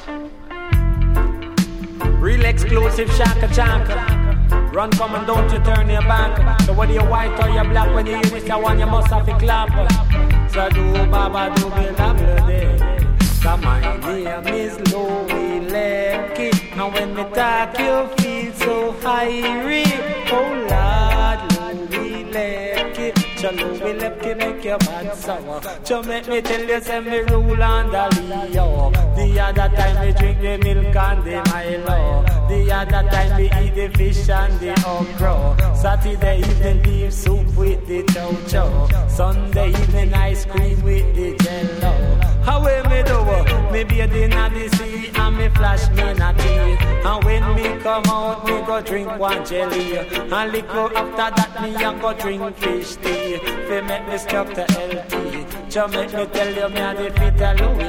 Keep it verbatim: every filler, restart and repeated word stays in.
Real exclusive Shaka Chaka. Run, come and don't you turn your back. So whether you're white or you're black, when you hear this, I want you must have to clap. So do Baba do be la so my name is Louie Lepke. And when me talk, you feel so high. Oh Lord, Louie Lepke. Cha Louie Lepke make your bad sour. Cha make me tell you, say me rule on the Leo. The other time me drink the milk and the Milo. The other time we eat the fish and the okra. Saturday evening beef soup with the chow chow. Sunday evening ice cream with the jello. How we me do? Me bathe in the sea and me flash me in a tea. And when me come out, me go drink one jelly. And liquor after that, me a go drink fish tea. Fi make me struck to L T. Just make me tell you, me a the fit a Louie